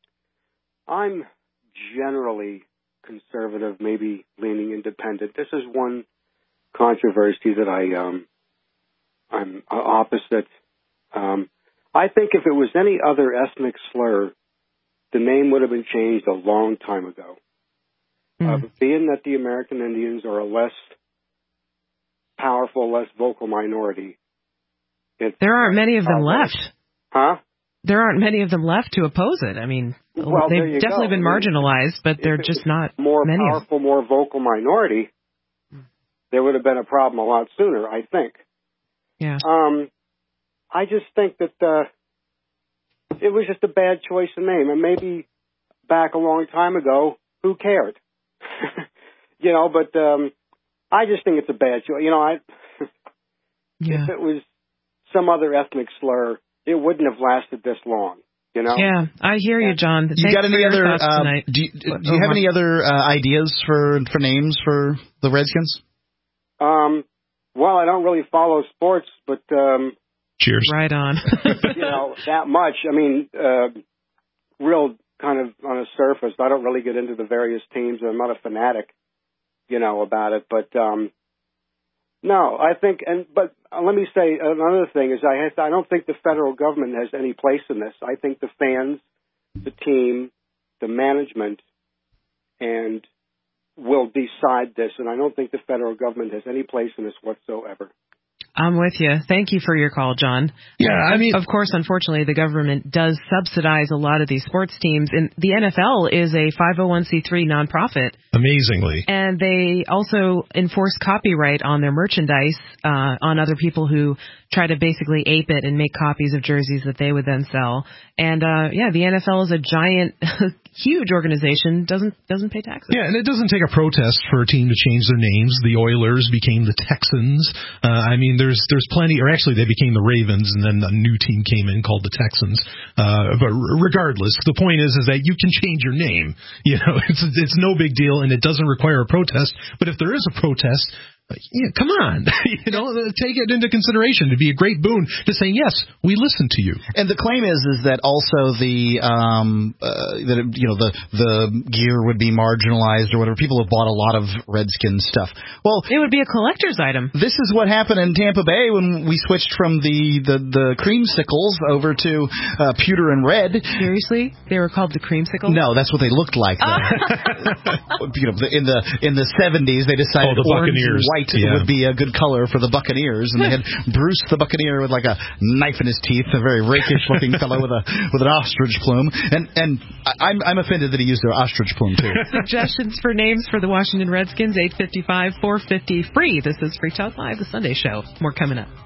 I'm generally conservative, maybe leaning independent. This is one controversy that I... Um, I'm opposite. Um, I think if it was any other ethnic slur, the name would have been changed a long time ago. Mm. Uh, but being that the American Indians are a less powerful, less vocal minority. There aren't many of them left. Huh? there aren't many of them left to oppose it. I mean, well, they've definitely go. been marginalized, but they're just not more many powerful, more vocal minority. There would have been a problem a lot sooner, I think. Yeah. Um, I just think that uh, it was just a bad choice of name, and maybe back a long time ago, who cared? you know, but um, I just think it's a bad choice. You know, I yeah. if it was some other ethnic slur, it wouldn't have lasted this long. You know? Yeah, I hear you, John. You got any other? Uh, tonight. do you, do you have any other uh, ideas for for names for the Redskins? Um. Well, I don't really follow sports, but um, cheers. Right on. you know that much. I mean, uh, real kind of on a surface. I don't really get into the various teams. I'm not a fanatic, you know, about it. But um, no, I think. And but uh, let me say another thing is I have, I don't think the federal government has any place in this. I think the fans, the team, the management, and will decide this, and I don't think the federal government has any place in this whatsoever. I'm with you. Thank you for your call, John. Yeah, I mean, of course, unfortunately, the government does subsidize a lot of these sports teams, and the N F L is a five oh one c three nonprofit. Amazingly. And they also enforce copyright on their merchandise uh, on other people who try to basically ape it and make copies of jerseys that they would then sell. And uh, yeah, the N F L is a giant, huge organization, doesn't doesn't pay taxes. Yeah, and it doesn't take a protest for a team to change their names. The Oilers became the Texans. Uh, I mean, there's there's plenty, or actually they became the Ravens, and then a new team came in called the Texans. Uh, but regardless, the point is is that you can change your name. You know, it's it's no big deal, and it doesn't require a protest. But if there is a protest, yeah, come on, you know, take it into consideration. It'd be a great boon to say, yes, we listen to you. And the claim is is that also the um uh, that you know the the gear would be marginalized or whatever. People have bought a lot of Redskins stuff. Well, it would be a collector's item. This is what happened in Tampa Bay when we switched from the the, the creamsicles over to uh, pewter and red. Seriously, they were called the creamsicles? No, that's what they looked like. you know, in the in the seventies, they decided oh, the orange Buccaneers. and white yeah. would be a good color for the Buccaneers, and they had Bruce the Buccaneer with like a knife in his teeth, a very rakish looking fellow with a with an ostrich plume, and and I'm I'm offended that he used their ostrich plume too. Suggestions for names for the Washington Redskins, eight fifty-five, four fifty free. This is Free Talk Live, the Sunday Show. More coming up.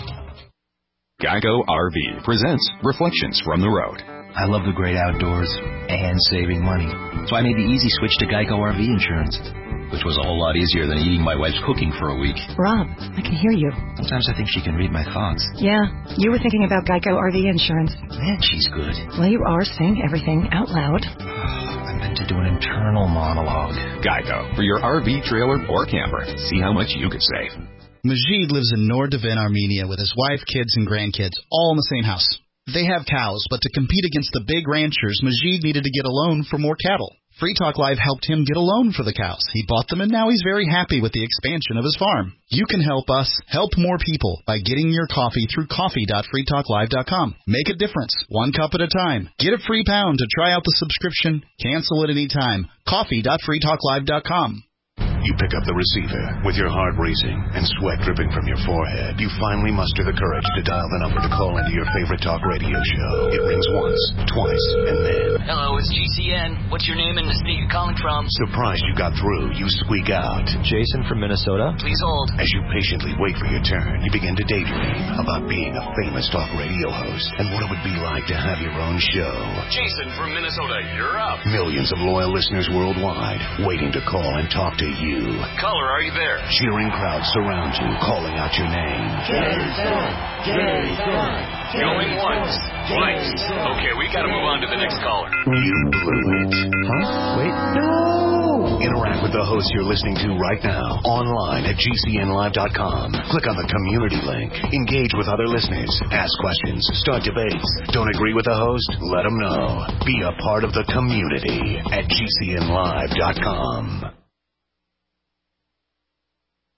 Geico R V presents Reflections from the Road. I love the great outdoors and saving money, so I made the easy switch to Geico R V insurance, which was a whole lot easier than eating my wife's cooking for a week. Rob, I can hear you. Sometimes I think she can read my thoughts. Yeah, you were thinking about Geico R V insurance. Man, she's good. Well, you are saying everything out loud. I meant to do an internal monologue. Geico, for your R V, trailer, or camper. See how much you could save. Majid lives in Nordavin, Armenia, with his wife, kids, and grandkids, all in the same house. They have cows, but to compete against the big ranchers, Majid needed to get a loan for more cattle. Free Talk Live helped him get a loan for the cows. He bought them, and now he's very happy with the expansion of his farm. You can help us help more people by getting your coffee through coffee dot free talk live dot com. Make a difference, one cup at a time. Get a free pound to try out the subscription. Cancel at any time. coffee dot free talk live dot com. You pick up the receiver with your heart racing and sweat dripping from your forehead. You finally muster the courage to dial the number to call into your favorite talk radio show. It rings once, twice, and then... Hello, it's G C N. What's your name and the state you're calling from? Surprised you got through, you squeak out. Jason from Minnesota. Please hold. As you patiently wait for your turn, you begin to daydream about being a famous talk radio host and what it would be like to have your own show. Jason from Minnesota, you're up. Millions of loyal listeners worldwide waiting to call and talk to you. Caller, are you there? Cheering crowds surround you, calling out your name. Jason! Jason! Going once, twice. Okay, we gotta move on to the next caller. You blew it. Huh? Wait. No! Interact with the host you're listening to right now, online at G C N live dot com. Click on the community link. Engage with other listeners. Ask questions. Start debates. Don't agree with the host? Let them know. Be a part of the community at G C N live dot com.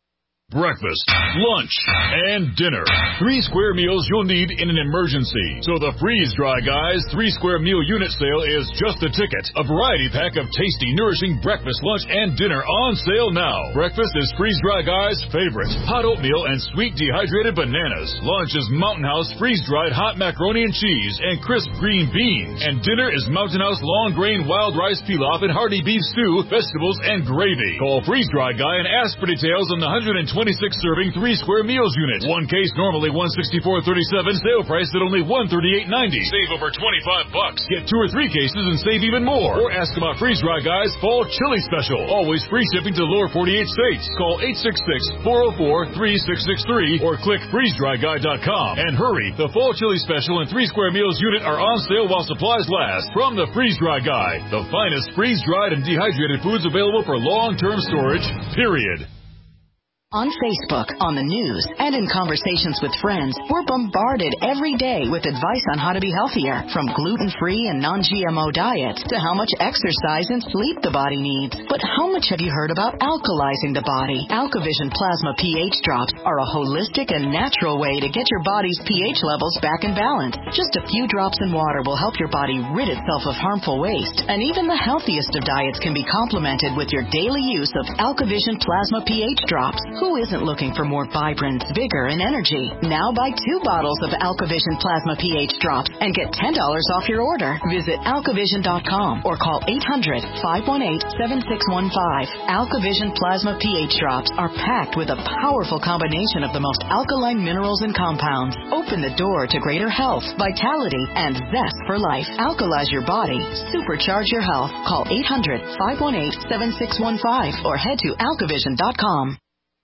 breakfast, lunch, and dinner. Three square meals you'll need in an emergency. So the Freeze Dry Guys three square meal unit sale is just a ticket. A variety pack of tasty, nourishing breakfast, lunch, and dinner on sale now. Breakfast is Freeze Dry Guys' favorite. Hot oatmeal and sweet dehydrated bananas. Lunch is Mountain House freeze-dried hot macaroni and cheese and crisp green beans. And dinner is Mountain House long grain wild rice pilaf and hearty beef stew, vegetables, and gravy. Call Freeze Dry Guy and ask for details on the one hundred twenty-six serving three square meals unit. One case normally one hundred sixty-four dollars and thirty-seven cents. Sale price at only one hundred thirty-eight dollars and ninety cents. Save over twenty-five bucks. Get two or three cases and save even more. Or ask about Freeze Dry Guy's Fall Chili Special. Always free shipping to the lower forty-eight states. Call eight six six, four oh four, three six six three or click freeze dry guy dot com. And hurry, the Fall Chili Special and three square meals unit are on sale while supplies last. From the Freeze Dry Guy, the finest freeze-dried and dehydrated foods available for long-term storage, period. On Facebook, on the news, and in conversations with friends, we're bombarded every day with advice on how to be healthier, from gluten-free and non-G M O diets to how much exercise and sleep the body needs. But how much have you heard about alkalizing the body? AlkaVision Plasma pH drops are a holistic and natural way to get your body's pH levels back in balance. Just a few drops in water will help your body rid itself of harmful waste. And even the healthiest of diets can be complemented with your daily use of AlkaVision Plasma pH drops. Who isn't looking for more vibrance, vigor, and energy? Now buy two bottles of AlkaVision Plasma pH drops and get ten dollars off your order. Visit alkavision dot com or call eight hundred, five one eight, seven six one five. AlkaVision Plasma pH drops are packed with a powerful combination of the most alkaline minerals and compounds. Open the door to greater health, vitality, and zest for life. Alkalize your body. Supercharge your health. Call eight hundred, five one eight, seven six one five or head to alkavision dot com.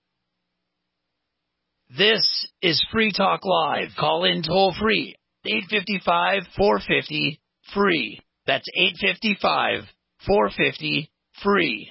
This is Free Talk Live. Call in toll free. eight five five, four five zero, free. That's eight five five, four five zero, free.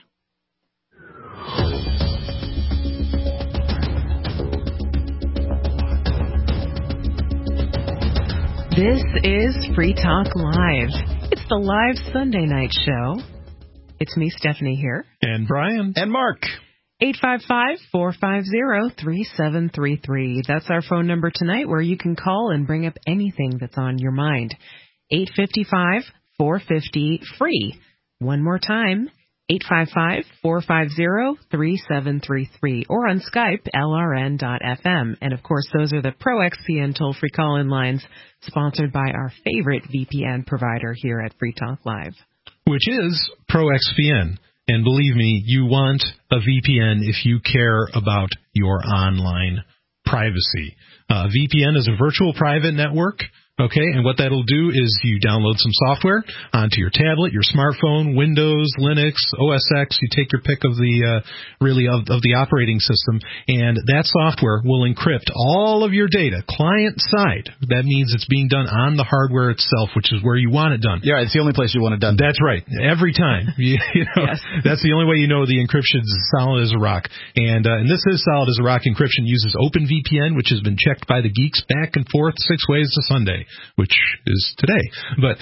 This is Free Talk Live. It's the live Sunday night show. It's me, Stephanie, here. And Brian. And Mark. eight five five, four five zero, three seven three three. That's our phone number tonight where you can call and bring up anything that's on your mind. eight five five, four five zero, free. One more time, eight five five, four five zero, three seven three three. Or on Skype, L R N dot F M. And, of course, those are the Pro X P N toll-free call-in lines sponsored by our favorite V P N provider here at Free Talk Live. Which is Pro X P N. And believe me, you want a V P N if you care about your online privacy. Uh, V P N is a virtual private network. Okay, and what that'll do is you download some software onto your tablet, your smartphone, Windows, Linux, O S X. You take your pick of the uh, really of, of the operating system, and that software will encrypt all of your data client side. That means it's being done on the hardware itself, which is where you want it done. Yeah, it's the only place you want it done. That's right. Every time, you, you know, yes. That's the only way you know the encryption is solid as a rock. And uh, and this is solid as a rock encryption. Uses OpenVPN, which has been checked by the geeks back and forth six ways to Sunday, which is today. But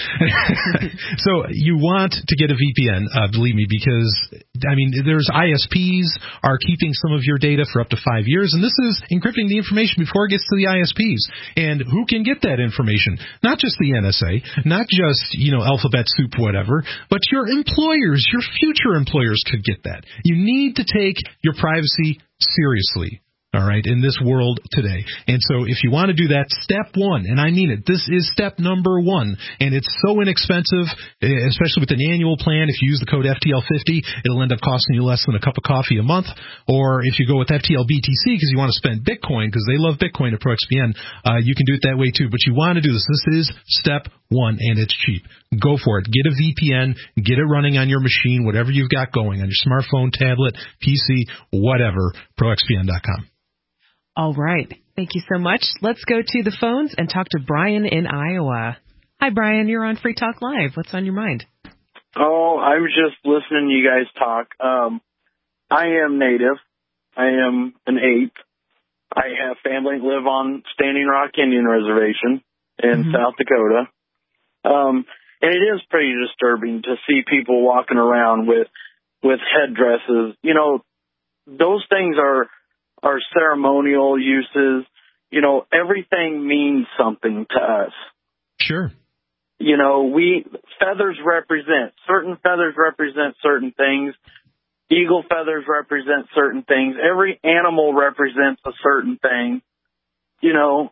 so you want to get a V P N, uh, believe me, because, I mean, there's I S Ps are keeping some of your data for up to five years, and this is encrypting the information before it gets to the I S Ps. And who can get that information? Not just the N S A, not just, you know, Alphabet Soup, whatever, but your employers, your future employers could get that. You need to take your privacy seriously. All right, in this world today. And so if you want to do that, step one, and I mean it, this is step number one, and it's so inexpensive, especially with an annual plan. If you use the code F T L fifty, it'll end up costing you less than a cup of coffee a month. Or if you go with F T L B T C because you want to spend Bitcoin, because they love Bitcoin at Pro X P N, uh, you can do it that way too. But you want to do this. This is step one, and it's cheap. Go for it. Get a V P N. Get it running on your machine, whatever you've got going, on your smartphone, tablet, P C, whatever, pro x p n dot com. All right. Thank you so much. Let's go to the phones and talk to Brian in Iowa. Hi, Brian. You're on Free Talk Live. What's on your mind? Oh, I was just listening to you guys talk. Um, I am native. I am an ape. I have family live on Standing Rock Indian Reservation in mm-hmm. South Dakota. Um, and it is pretty disturbing to see people walking around with with headdresses. You know, those things are our ceremonial uses. You know, everything means something to us. Sure. You know, we feathers represent certain feathers represent certain things. Eagle feathers represent certain things. Every animal represents a certain thing. You know,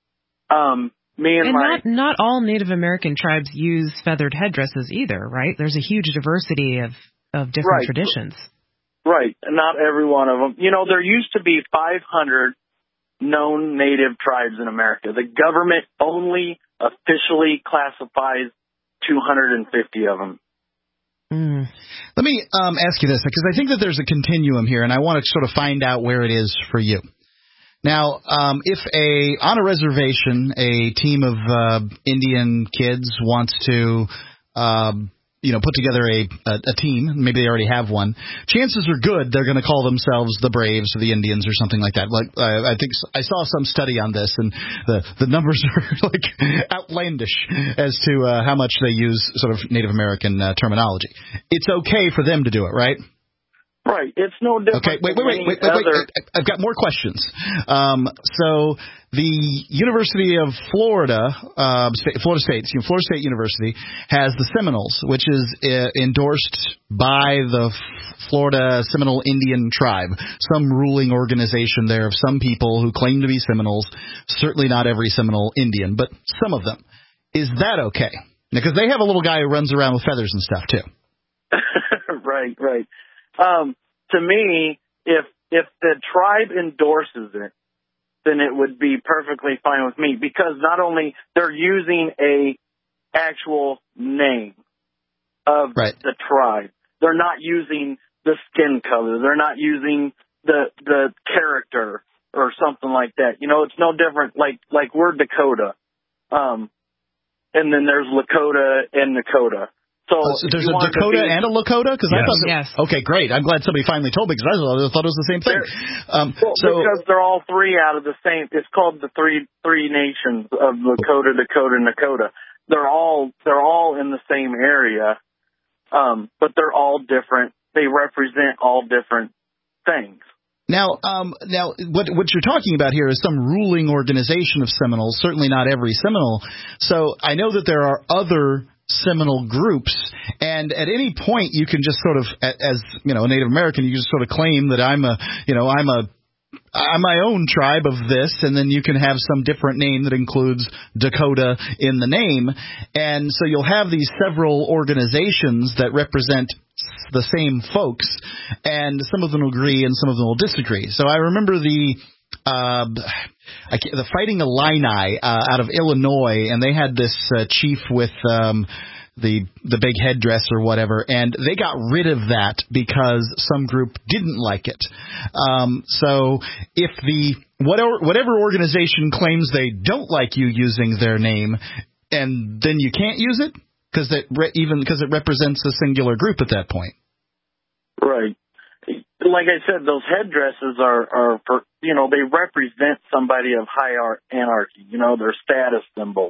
um, me and, and my not not all Native American tribes use feathered headdresses either, right? There's a huge diversity of of different right. traditions. Right, not every one of them. You know, there used to be five hundred known Native tribes in America. The government only officially classifies two hundred fifty of them. Mm. Let me um, ask you this, because I think that there's a continuum here, and I want to sort of find out where it is for you. Now, um, if a on a reservation, a team of uh, Indian kids wants to, um, you know, put together a, a a team, maybe they already have one, chances are good they're going to call themselves the Braves or the Indians or something like that. Like uh, I think I saw some study on this, and the the numbers are like outlandish as to uh, how much they use sort of Native American uh, terminology. It's okay for them to do it, right? Right. It's no different. Okay, wait, wait, wait, wait, wait, wait. other... I've got more questions. Um, so the University of Florida, uh, State, Florida State, Florida State University has the Seminoles, which is uh, endorsed by the Florida Seminole Indian Tribe, some ruling organization there of some people who claim to be Seminoles. Certainly not every Seminole Indian, but some of them. Is that okay? Because they have a little guy who runs around with feathers and stuff too. right, right. Um, to me, if if the tribe endorses it, then it would be perfectly fine with me, because not only they're using a actual name of right. the tribe, they're not using the skin color, they're not using the the character or something like that. You know, it's no different. Like like we're Dakota, um, and then there's Lakota and Nakota. So, oh, so there's a Dakota be, and a Lakota? Because yes. I thought that, yes. Okay, great. I'm glad somebody finally told me, because I thought it was the same thing. Um, well, so, because they're all three out of the same. It's called the three three nations of Lakota, Dakota, and Nakota. They're all they're all in the same area, um, but they're all different. They represent all different things. Now, um, now, what what you're talking about here is some ruling organization of Seminoles. Certainly not every Seminole. So I know that there are other Seminole groups, and at any point you can just sort of, as you know, a Native American, you just sort of claim that I'm a, you know, I'm a, I'm my own tribe of this, and then you can have some different name that includes Dakota in the name, and so you'll have these several organizations that represent the same folks, and some of them will agree and some of them will disagree. So I remember the Uh, I can't, the Fighting Illini uh, out of Illinois, and they had this uh, chief with um, the the big headdress or whatever, and they got rid of that because some group didn't like it. Um, so if the whatever whatever organization claims they don't like you using their name, and then you can't use it because that re- even because it represents a singular group at that point. Right. Like I said, those headdresses are, are for, you know, they represent somebody of high anarchy. You know, they're status symbols.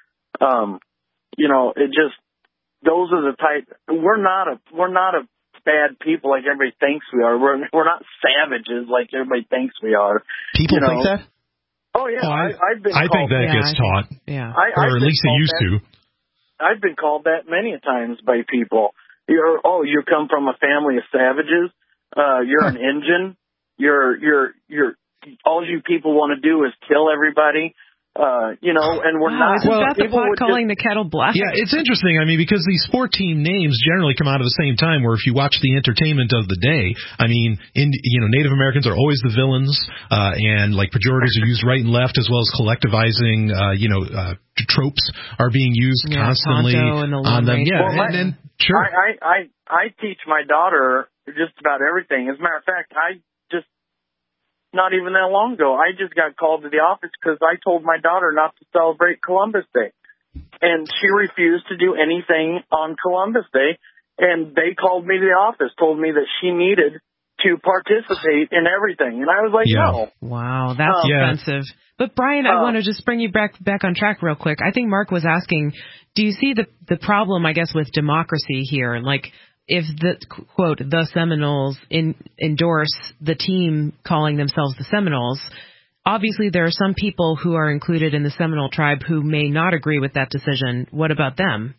Um, you know, it just, those are the type, we're not a, we're not a bad people like everybody thinks we are. We're, we're not savages like everybody thinks we are. People you know? think that? Oh, yeah. Oh, I, I, I've been I think that yeah, gets I taught. think, yeah. I, or I've at least it used that, to. I've been called that many times by people. You're, oh, you come from a family of savages. Uh, you're an engine. You're, you're, you're, all you people want to do is kill everybody. Uh, you know, and we're wow, not. Isn't well, that the pot calling just, the kettle black? Yeah, it's interesting. I mean, because these sport team names generally come out of the same time, where if you watch the entertainment of the day, I mean, in, you know, Native Americans are always the villains, uh, and like pejoratives are used right and left, as well as collectivizing, uh, you know, uh, tropes are being used yeah, constantly the on them. Yeah, well, and, and sure. I, I, I, I teach my daughter just about everything. As a matter of fact, I just, not even that long ago, I just got called to the office because I told my daughter not to celebrate Columbus Day. And she refused to do anything on Columbus Day. And they called me to the office, told me that she needed to participate in everything. And I was like, yeah. no. Wow, that's um, offensive. But, Brian, I uh, want to just bring you back back on track real quick. I think Mark was asking, do you see the the problem, I guess, with democracy here? Like, if the, quote, the Seminoles in, endorse the team calling themselves the Seminoles, obviously there are some people who are included in the Seminole tribe who may not agree with that decision. What about them?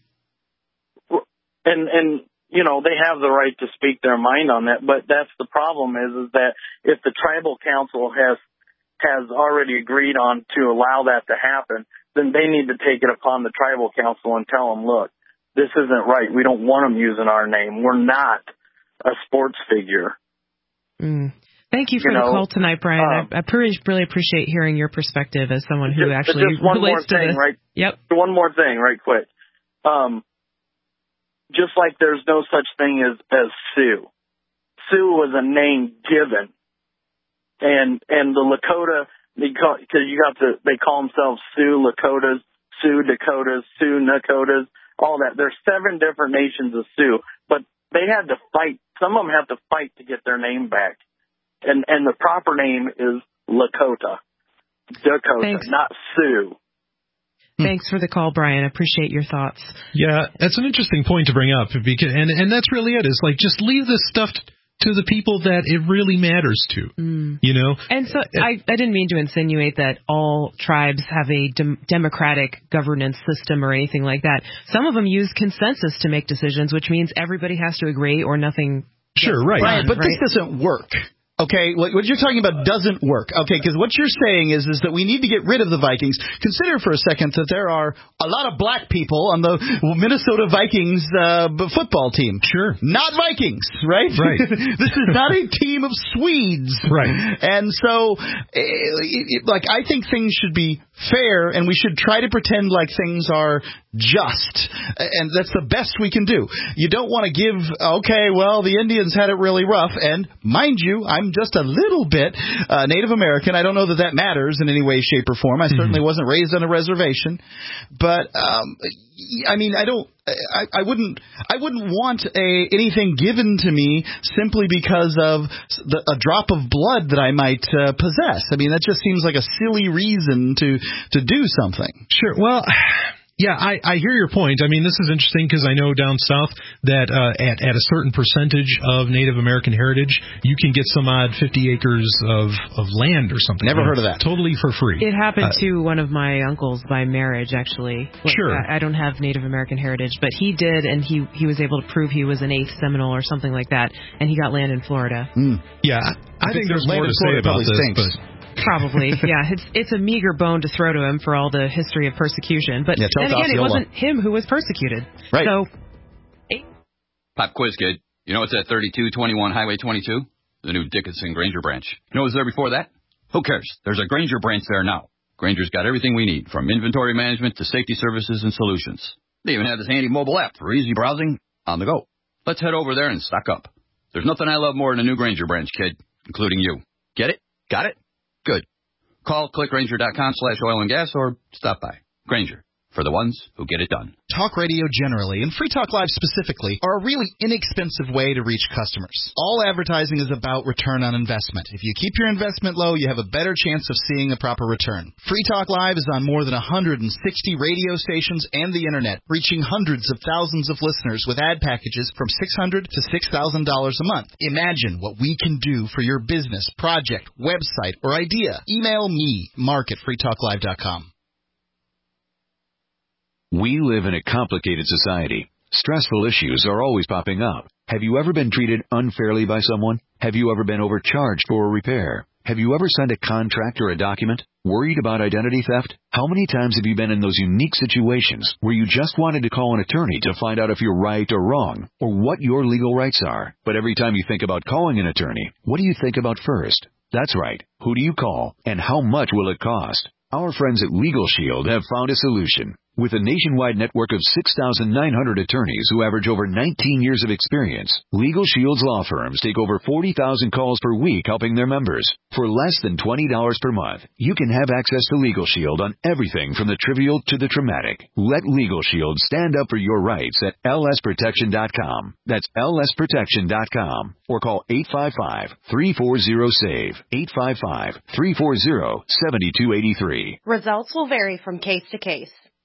And, and, you know, they have the right to speak their mind on that, but that's the problem is, is that if the tribal council has, has already agreed on to allow that to happen, then they need to take it upon the tribal council and tell them, look, this isn't right. We don't want them using our name. We're not a sports figure. Mm. Thank you for you the know, call tonight, Brian. um, I, I pretty, really appreciate hearing your perspective as someone who just, actually just one relates more to thing, this. Right? Yep. One more thing, right quick. Um, just like there's no such thing as, as Sioux. Sioux was a name given. And, and the Lakota, because you got to, they call themselves Sioux Lakotas, Sioux Dakotas, Sioux Nakotas, all that. There's seven different nations of Sioux, but they had to fight. Some of them have to fight to get their name back. And, and the proper name is Lakota, Dakota, Thanks. not Sioux. Thanks for the call, Brian. I appreciate your thoughts. Yeah, that's an interesting point to bring up, because, and and that's really it. Is like just leave this stuff to the people that it really matters to. Mm. You know. And so I, I didn't mean to insinuate that all tribes have a dem- democratic governance system or anything like that. Some of them use consensus to make decisions, which means everybody has to agree or nothing. Sure, right. Right, but right? this doesn't work. Okay, what, what you're talking about doesn't work. Okay, because what you're saying is is that we need to get rid of the Vikings. Consider for a second that there are a lot of black people on the Minnesota Vikings uh, football team. Sure. Not Vikings, right? Right. This is not a team of Swedes. Right. And so, it, it, like, I think things should be fair, and we should try to pretend like things are just, and that's the best we can do. You don't want to give, okay, well, the Indians had it really rough, and mind you, I'm just a little bit uh, Native American. I don't know that that matters in any way, shape, or form. I mm-hmm. certainly wasn't raised on a reservation, but um, I mean, I don't, I, I wouldn't, I wouldn't want a anything given to me simply because of the, a drop of blood that I might uh, possess. I mean, that just seems like a silly reason to to do something. Sure. Well. Yeah, I, I hear your point. I mean, this is interesting because I know down south that uh, at, at a certain percentage of Native American heritage, you can get some odd fifty acres of, of land or something. Never heard of that. Totally for free. It happened uh, to one of my uncles by marriage, actually. Like, sure. I, I don't have Native American heritage, but he did, and he, he was able to prove he was an eighth Seminole or something like that, and he got land in Florida. Mm. Yeah, I, I think there's more to say about this, stinks. but... Probably, yeah. It's it's a meager bone to throw to him for all the history of persecution. But yeah, then again, it wasn't him who was persecuted. Right. So, Pop quiz, kid. You know what's at thirty-two twenty-one Highway twenty-two? The new Dickinson Granger branch. You know what was there before that? Who cares? There's a Granger branch there now. Granger's got everything we need, from inventory management to safety services and solutions. They even have this handy mobile app for easy browsing on the go. Let's head over there and stock up. There's nothing I love more than a new Granger branch, kid, including you. Get it? Got it? Good. Call clickgranger.com slash oil and gas or stop by. Granger, for the ones who get it done. Talk radio generally, and Free Talk Live specifically, are a really inexpensive way to reach customers. All advertising is about return on investment. If you keep your investment low, you have a better chance of seeing a proper return. Free Talk Live is on more than one hundred sixty radio stations and the Internet, reaching hundreds of thousands of listeners with ad packages from six hundred dollars to six thousand dollars a month. Imagine what we can do for your business, project, website, or idea. Email me, mark at free talk live dot com. We live in a complicated society. Stressful issues are always popping up. Have you ever been treated unfairly by someone? Have you ever been overcharged for a repair? Have you ever signed a contract or a document? Worried about identity theft? How many times have you been in those unique situations where you just wanted to call an attorney to find out if you're right or wrong, or what your legal rights are? But every time you think about calling an attorney, what do you think about first? That's right. Who do you call, and how much will it cost? Our friends at Legal Shield have found a solution. With a nationwide network of six thousand nine hundred attorneys who average over nineteen years of experience, Legal Shield's law firms take over forty thousand calls per week helping their members. For less than twenty dollars per month, you can have access to Legal Shield on everything from the trivial to the traumatic. Let Legal Shield stand up for your rights at L S protection dot com. That's L S protection dot com. Or call eight five five, three four zero, S A V E, eight five five, three four zero, seven two eight three. Results will vary from case to case.